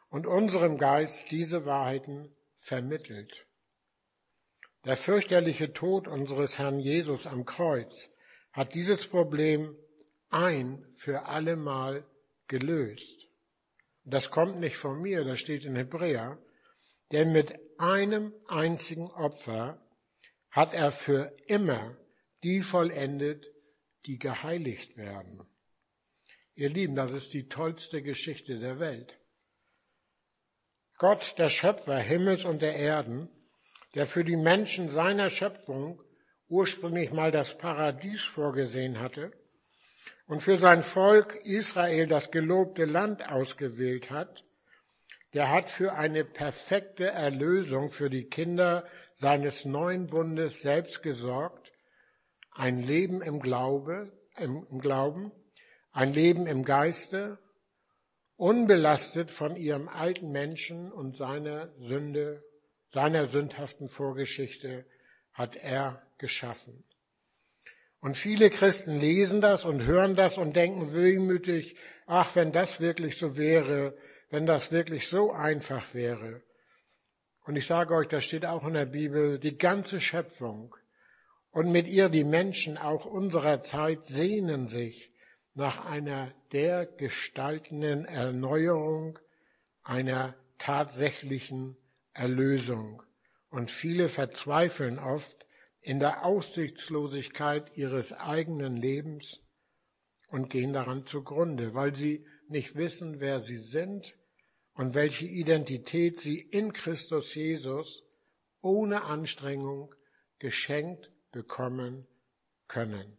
und unserem Geist diese Wahrheiten vermittelt. Der fürchterliche Tod unseres Herrn Jesus am Kreuz hat dieses Problem ein für allemal gelöst. Das kommt nicht von mir, das steht in Hebräer, denn mit einem einzigen Opfer hat er für immer die vollendet, die geheiligt werden. Ihr Lieben, das ist die tollste Geschichte der Welt. Gott, der Schöpfer Himmels und der Erden, der für die Menschen seiner Schöpfung ursprünglich mal das Paradies vorgesehen hatte und für sein Volk Israel das gelobte Land ausgewählt hat, der hat für eine perfekte Erlösung für die Kinder seines neuen Bundes selbst gesorgt, ein Leben im Glaube, im Glauben, ein Leben im Geiste, unbelastet von ihrem alten Menschen und seiner Sünde, seiner sündhaften Vorgeschichte hat er geschaffen. Und viele Christen lesen das und hören das und denken wehmütig, ach, wenn das wirklich so wäre, wenn das wirklich so einfach wäre. Und ich sage euch, das steht auch in der Bibel, die ganze Schöpfung und mit ihr die Menschen auch unserer Zeit sehnen sich nach einer dergestaltenden Erneuerung, einer tatsächlichen Erlösung. Und viele verzweifeln oft in der Aussichtslosigkeit ihres eigenen Lebens und gehen daran zugrunde, weil sie nicht wissen, wer sie sind und welche Identität sie in Christus Jesus ohne Anstrengung geschenkt bekommen können.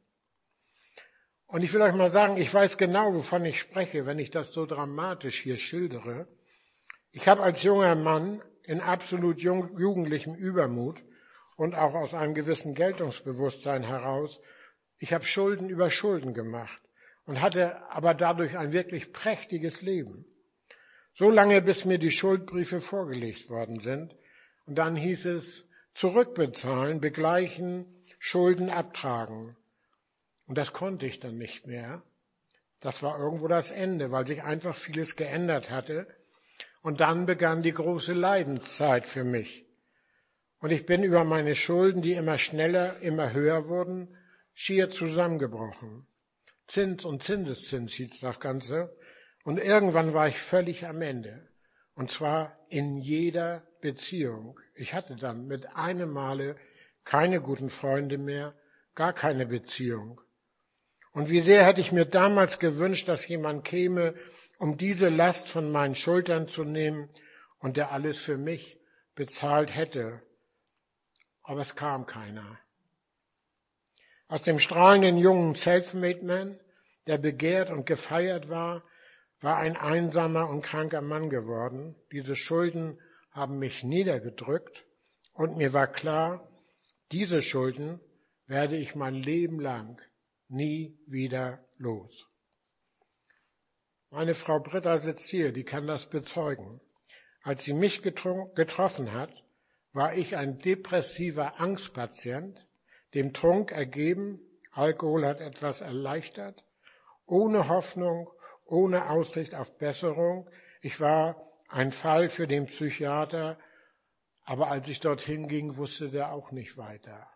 Und ich will euch mal sagen, ich weiß genau, wovon ich spreche, wenn ich das so dramatisch hier schildere. Ich habe als junger Mann in absolut jung, jugendlichem Übermut und auch aus einem gewissen Geltungsbewusstsein heraus, ich habe Schulden über Schulden gemacht und hatte aber dadurch ein wirklich prächtiges Leben. So lange, bis mir die Schuldbriefe vorgelegt worden sind. Und dann hieß es, zurückbezahlen, begleichen, Schulden abtragen. Und das konnte ich dann nicht mehr. Das war irgendwo das Ende, weil sich einfach vieles geändert hatte. Und dann begann die große Leidenszeit für mich. Und ich bin über meine Schulden, die immer schneller, immer höher wurden, schier zusammengebrochen. Zins und Zinseszins hieß das Ganze. Und irgendwann war ich völlig am Ende. Und zwar in jeder Beziehung. Ich hatte dann mit einem Male keine guten Freunde mehr, gar keine Beziehung. Und wie sehr hätte ich mir damals gewünscht, dass jemand käme, um diese Last von meinen Schultern zu nehmen und der alles für mich bezahlt hätte. Aber es kam keiner. Aus dem strahlenden jungen Self-Made-Man, der begehrt und gefeiert war, war ein einsamer und kranker Mann geworden. Diese Schulden haben mich niedergedrückt und mir war klar, diese Schulden werde ich mein Leben lang nie wieder los. Meine Frau Britta sitzt hier, die kann das bezeugen. Als sie mich getroffen hat, war ich ein depressiver Angstpatient, dem Trunk ergeben, Alkohol hat etwas erleichtert, ohne Hoffnung, ohne Aussicht auf Besserung. Ich war ein Fall für den Psychiater, aber als ich dorthin ging, wusste der auch nicht weiter.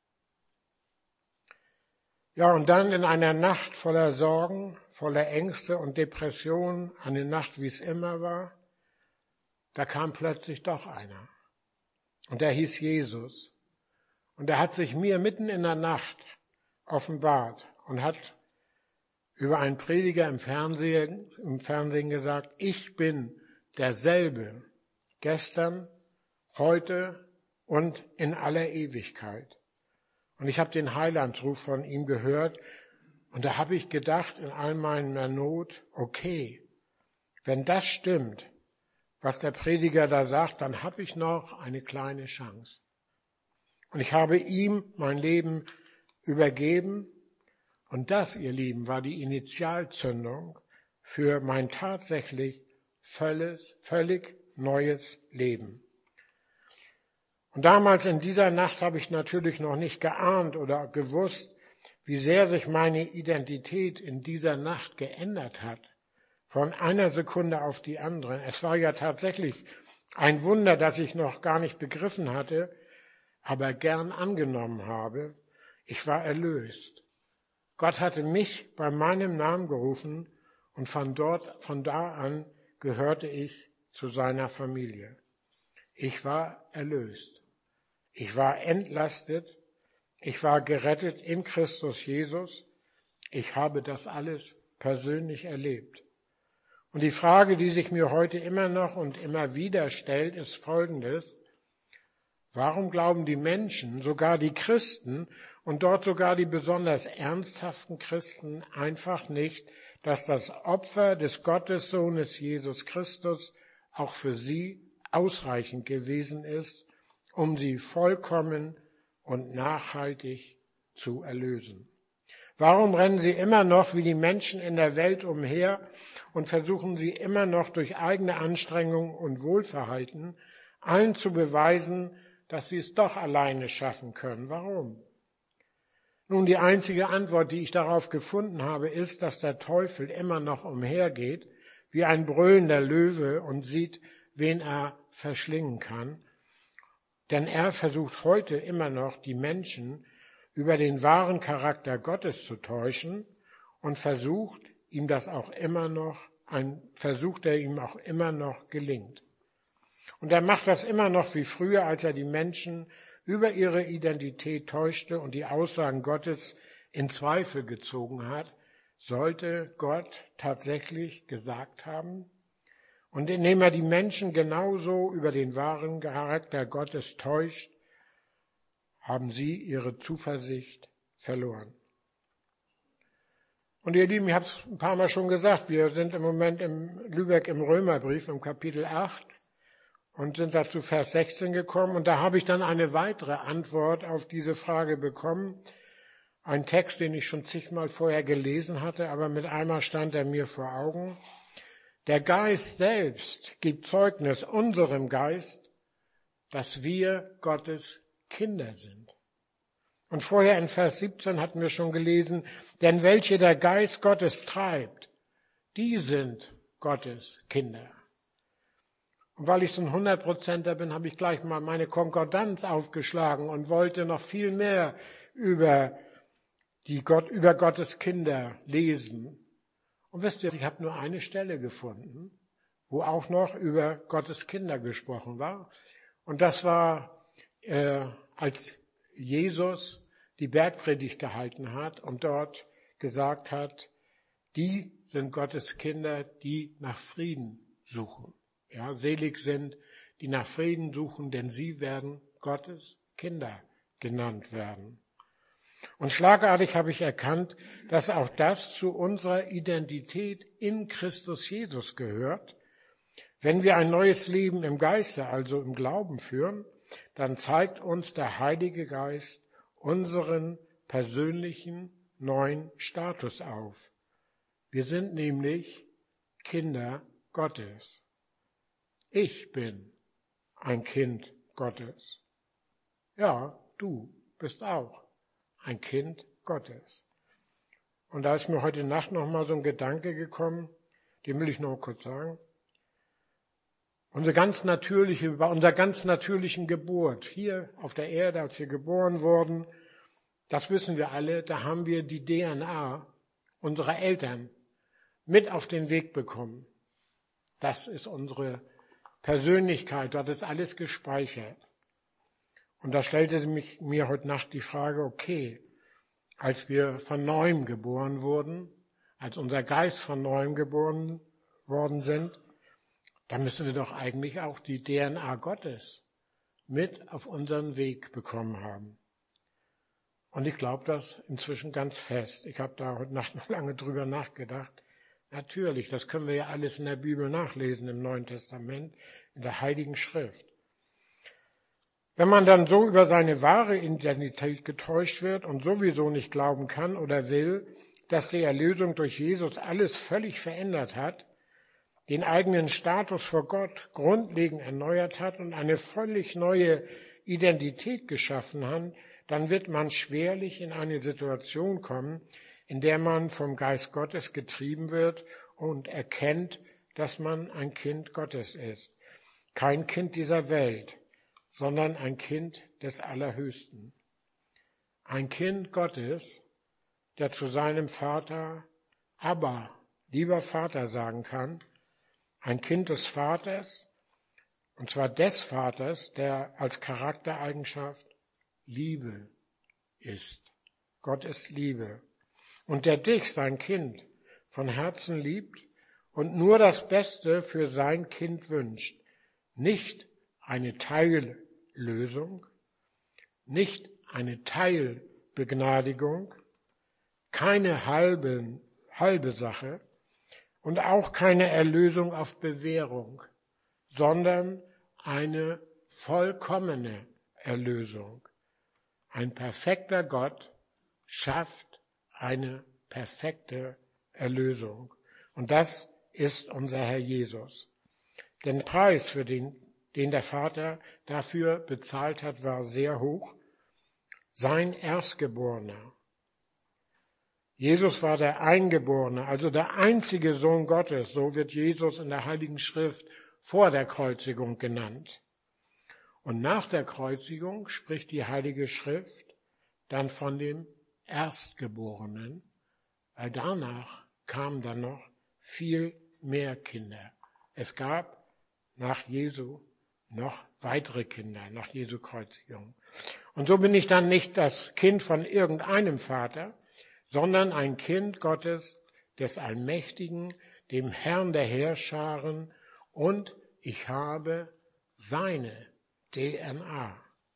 Ja, und dann in einer Nacht voller Sorgen, voller Ängste und Depressionen, eine Nacht, wie es immer war, da kam plötzlich doch einer. Und der hieß Jesus. Und er hat sich mir mitten in der Nacht offenbart und hat über einen Prediger im Fernsehen, im Fernsehen gesagt, ich bin derselbe, gestern, heute und in aller Ewigkeit. Und ich habe den Heilandsruf von ihm gehört und da habe ich gedacht in all meiner Not, okay, wenn das stimmt, was der Prediger da sagt, dann habe ich noch eine kleine Chance. Und ich habe ihm mein Leben übergeben. Und das, ihr Lieben, war die Initialzündung für mein tatsächlich völlig, völlig neues Leben. Und damals in dieser Nacht habe ich natürlich noch nicht geahnt oder gewusst, wie sehr sich meine Identität in dieser Nacht geändert hat, von einer Sekunde auf die andere. Es war ja tatsächlich ein Wunder, das ich noch gar nicht begriffen hatte, aber gern angenommen habe. Ich war erlöst. Gott hatte mich bei meinem Namen gerufen und von dort, von da an gehörte ich zu seiner Familie. Ich war erlöst. Ich war entlastet. Ich war gerettet in Christus Jesus. Ich habe das alles persönlich erlebt. Und die Frage, die sich mir heute immer noch und immer wieder stellt, ist folgendes. Warum glauben die Menschen, sogar die Christen und dort sogar die besonders ernsthaften Christen einfach nicht, dass das Opfer des Gottessohnes Jesus Christus auch für sie ausreichend gewesen ist, um sie vollkommen und nachhaltig zu erlösen? Warum rennen sie immer noch wie die Menschen in der Welt umher und versuchen sie immer noch durch eigene Anstrengung und Wohlverhalten allen zu beweisen, dass sie es doch alleine schaffen können? Warum? Nun, die einzige Antwort, die ich darauf gefunden habe, ist, dass der Teufel immer noch umhergeht wie ein brüllender Löwe und sieht, wen er verschlingen kann. Denn er versucht heute immer noch, die Menschen über den wahren Charakter Gottes zu täuschen und versucht ihm das auch immer noch, ein Versuch, der ihm auch immer noch gelingt. Und er macht das immer noch wie früher, als er die Menschen über ihre Identität täuschte und die Aussagen Gottes in Zweifel gezogen hat. Sollte Gott tatsächlich gesagt haben? Und indem er die Menschen genauso über den wahren Charakter Gottes täuscht, haben sie ihre Zuversicht verloren. Und ihr Lieben, ich habe es ein paar Mal schon gesagt, wir sind im Moment in Lübeck im Römerbrief im Kapitel acht und sind da zu Vers sechzehn gekommen. Und da habe ich dann eine weitere Antwort auf diese Frage bekommen. Ein Text, den ich schon zigmal vorher gelesen hatte, aber mit einmal stand er mir vor Augen. Der Geist selbst gibt Zeugnis unserem Geist, dass wir Gottes Kinder sind. Und vorher in Vers siebzehn hatten wir schon gelesen, denn welche der Geist Gottes treibt, die sind Gottes Kinder. Und weil ich so ein Hundertprozenter bin, habe ich gleich mal meine Konkordanz aufgeschlagen und wollte noch viel mehr über, die Gott, über Gottes Kinder lesen. Und wisst ihr, ich habe nur eine Stelle gefunden, wo auch noch über Gottes Kinder gesprochen war. Und das war, äh, als Jesus die Bergpredigt gehalten hat und dort gesagt hat, die sind Gottes Kinder, die nach Frieden suchen. Ja, selig sind, die nach Frieden suchen, denn sie werden Gottes Kinder genannt werden. Und schlagartig habe ich erkannt, dass auch das zu unserer Identität in Christus Jesus gehört. Wenn wir ein neues Leben im Geiste, also im Glauben führen, dann zeigt uns der Heilige Geist unseren persönlichen neuen Status auf. Wir sind nämlich Kinder Gottes. Ich bin ein Kind Gottes. Ja, du bist auch ein Kind Gottes. Und da ist mir heute Nacht noch mal so ein Gedanke gekommen, den will ich noch kurz sagen. Unsere ganz natürliche, bei unserer ganz natürlichen Geburt hier auf der Erde, als wir geboren wurden, das wissen wir alle, da haben wir die D N A unserer Eltern mit auf den Weg bekommen. Das ist unsere Persönlichkeit, dort ist alles gespeichert. Und da stellte mich, mir heute Nacht die Frage, okay, als wir von Neuem geboren wurden, als unser Geist von Neuem geboren worden sind, da müssen wir doch eigentlich auch die D N A Gottes mit auf unseren Weg bekommen haben. Und ich glaube das inzwischen ganz fest. Ich habe da heute Nacht noch lange drüber nachgedacht. Natürlich, das können wir ja alles in der Bibel nachlesen, im Neuen Testament, in der Heiligen Schrift. Wenn man dann so über seine wahre Identität getäuscht wird und sowieso nicht glauben kann oder will, dass die Erlösung durch Jesus alles völlig verändert hat, den eigenen Status vor Gott grundlegend erneuert hat und eine völlig neue Identität geschaffen hat, dann wird man schwerlich in eine Situation kommen, in der man vom Geist Gottes getrieben wird und erkennt, dass man ein Kind Gottes ist. Kein Kind dieser Welt, sondern ein Kind des Allerhöchsten. Ein Kind Gottes, der zu seinem Vater, Abba, lieber Vater sagen kann. Ein Kind des Vaters, und zwar des Vaters, der als Charaktereigenschaft Liebe ist. Gott ist Liebe. Und der dich, sein Kind, von Herzen liebt und nur das Beste für sein Kind wünscht. Nicht eine Teillösung, nicht eine Teilbegnadigung, keine halbe, halbe Sache und auch keine Erlösung auf Bewährung, sondern eine vollkommene Erlösung. Ein perfekter Gott schafft eine perfekte Erlösung. Und das ist unser Herr Jesus. Den Preis, für den, den der Vater dafür bezahlt hat, war sehr hoch. Sein Erstgeborener. Jesus war der Eingeborene, also der einzige Sohn Gottes. So wird Jesus in der Heiligen Schrift vor der Kreuzigung genannt. Und nach der Kreuzigung spricht die Heilige Schrift dann von dem Erstgeborenen, weil danach kamen dann noch viel mehr Kinder. Es gab nach Jesu noch weitere Kinder, nach Jesu Kreuzigung. Und so bin ich dann nicht das Kind von irgendeinem Vater, sondern ein Kind Gottes, des Allmächtigen, dem Herrn der Heerscharen, und ich habe seine D N A.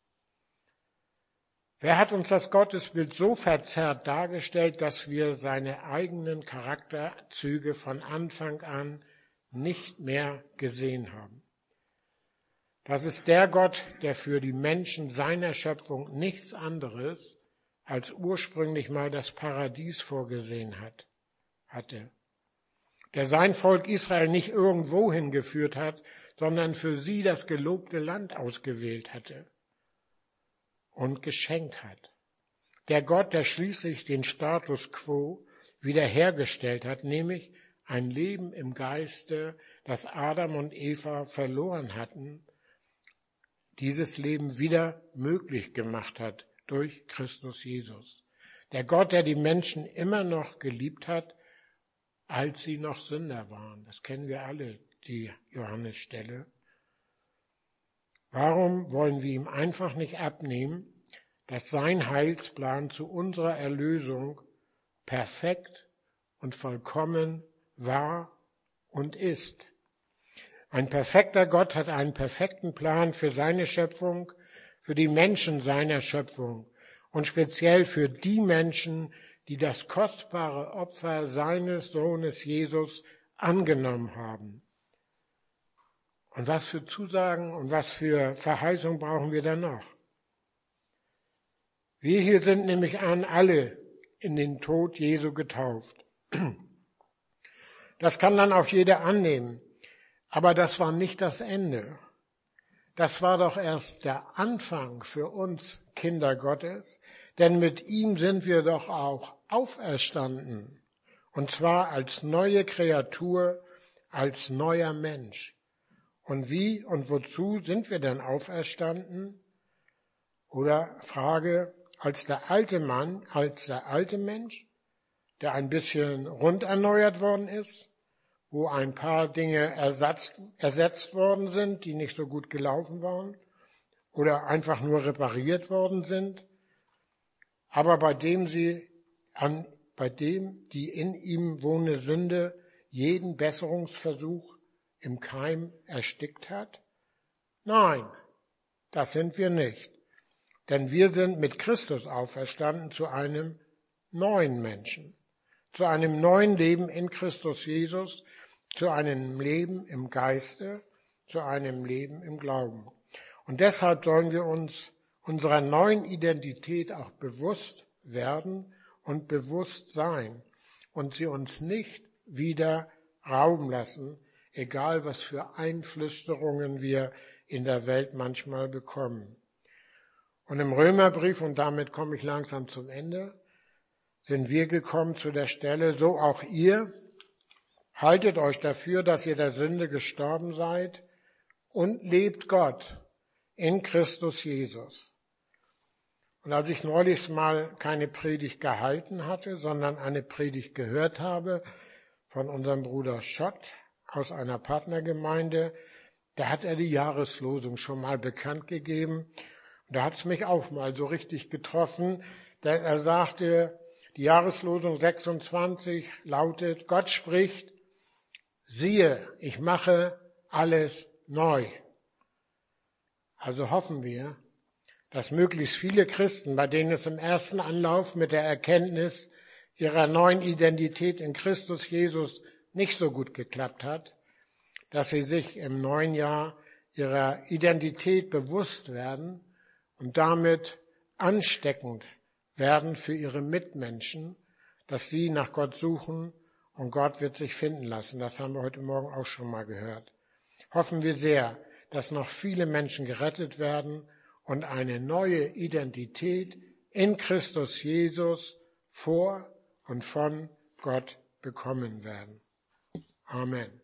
Wer hat uns das Gottesbild so verzerrt dargestellt, dass wir seine eigenen Charakterzüge von Anfang an nicht mehr gesehen haben? Das ist der Gott, der für die Menschen seiner Schöpfung nichts anderes als ursprünglich mal das Paradies vorgesehen hat, hatte. Der sein Volk Israel nicht irgendwo hingeführt hat, sondern für sie das gelobte Land ausgewählt hatte und geschenkt hat. Der Gott, der schließlich den Status quo wiederhergestellt hat, nämlich ein Leben im Geiste, das Adam und Eva verloren hatten, dieses Leben wieder möglich gemacht hat durch Christus Jesus. Der Gott, der die Menschen immer noch geliebt hat, als sie noch Sünder waren. Das kennen wir alle, die Johannesstelle. Warum wollen wir ihm einfach nicht abnehmen, dass sein Heilsplan zu unserer Erlösung perfekt und vollkommen war und ist? Ein perfekter Gott hat einen perfekten Plan für seine Schöpfung, für die Menschen seiner Schöpfung und speziell für die Menschen, die das kostbare Opfer seines Sohnes Jesus angenommen haben. Und was für Zusagen und was für Verheißung brauchen wir dann noch? Wir hier sind nämlich an alle in den Tod Jesu getauft. Das kann dann auch jeder annehmen. Aber das war nicht das Ende. Das war doch erst der Anfang für uns Kinder Gottes, denn mit ihm sind wir doch auch auferstanden. Und zwar als neue Kreatur, als neuer Mensch. Und wie und wozu sind wir denn auferstanden? Oder Frage, als der alte Mann, als der alte Mensch, der ein bisschen rund erneuert worden ist, wo ein paar Dinge ersetzt, ersetzt worden sind, die nicht so gut gelaufen waren oder einfach nur repariert worden sind, aber bei dem sie an, bei dem die in ihm wohnende Sünde jeden Besserungsversuch im Keim erstickt hat? Nein, das sind wir nicht, denn wir sind mit Christus auferstanden zu einem neuen Menschen, zu einem neuen Leben in Christus Jesus, zu einem Leben im Geiste, zu einem Leben im Glauben. Und deshalb sollen wir uns unserer neuen Identität auch bewusst werden und bewusst sein und sie uns nicht wieder rauben lassen, egal was für Einflüsterungen wir in der Welt manchmal bekommen. Und im Römerbrief, und damit komme ich langsam zum Ende, sind wir gekommen zu der Stelle, so auch ihr, Haltet euch dafür, dass ihr der Sünde gestorben seid und lebt Gott in Christus Jesus. Und als ich neulich mal keine Predigt gehalten hatte, sondern eine Predigt gehört habe von unserem Bruder Schott aus einer Partnergemeinde, da hat er die Jahreslosung schon mal bekannt gegeben. Und da hat es mich auch mal so richtig getroffen, denn er sagte, die Jahreslosung sechsundzwanzig lautet, Gott spricht, siehe, ich mache alles neu. Also hoffen wir, dass möglichst viele Christen, bei denen es im ersten Anlauf mit der Erkenntnis ihrer neuen Identität in Christus Jesus nicht so gut geklappt hat, dass sie sich im neuen Jahr ihrer Identität bewusst werden und damit ansteckend werden für ihre Mitmenschen, dass sie nach Gott suchen und Gott wird sich finden lassen. Das haben wir heute Morgen auch schon mal gehört. Hoffen wir sehr, dass noch viele Menschen gerettet werden und eine neue Identität in Christus Jesus vor und von Gott bekommen werden. Amen.